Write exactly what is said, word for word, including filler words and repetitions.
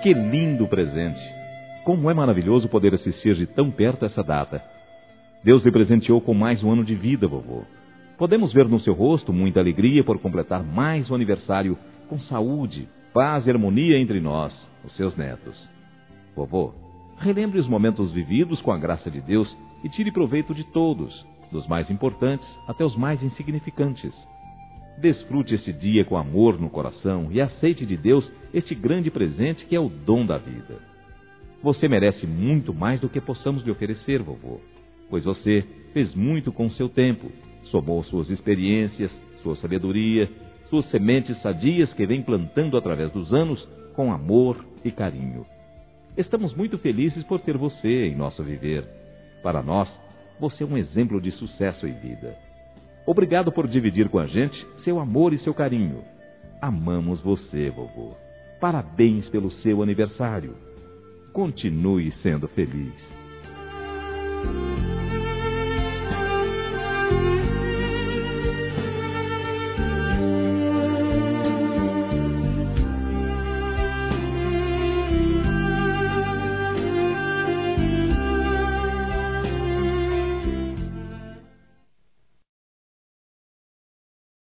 Que lindo presente! Como é maravilhoso poder assistir de tão perto essa data. Deus lhe presenteou com mais um ano de vida, vovô. Podemos ver no seu rosto muita alegria por completar mais um aniversário com saúde, paz e harmonia entre nós, os seus netos. Vovô, relembre os momentos vividos com a graça de Deus e tire proveito de todos, dos mais importantes até os mais insignificantes. Desfrute este dia com amor no coração e aceite de Deus este grande presente que é o dom da vida. Você merece muito mais do que possamos lhe oferecer, vovô, pois você fez muito com o seu tempo, somou suas experiências, sua sabedoria, suas sementes sadias que vem plantando através dos anos com amor e carinho. Estamos muito felizes por ter você em nosso viver. Para nós, você é um exemplo de sucesso e vida. Obrigado por dividir com a gente seu amor e seu carinho. Amamos você, vovô. Parabéns pelo seu aniversário. Continue sendo feliz.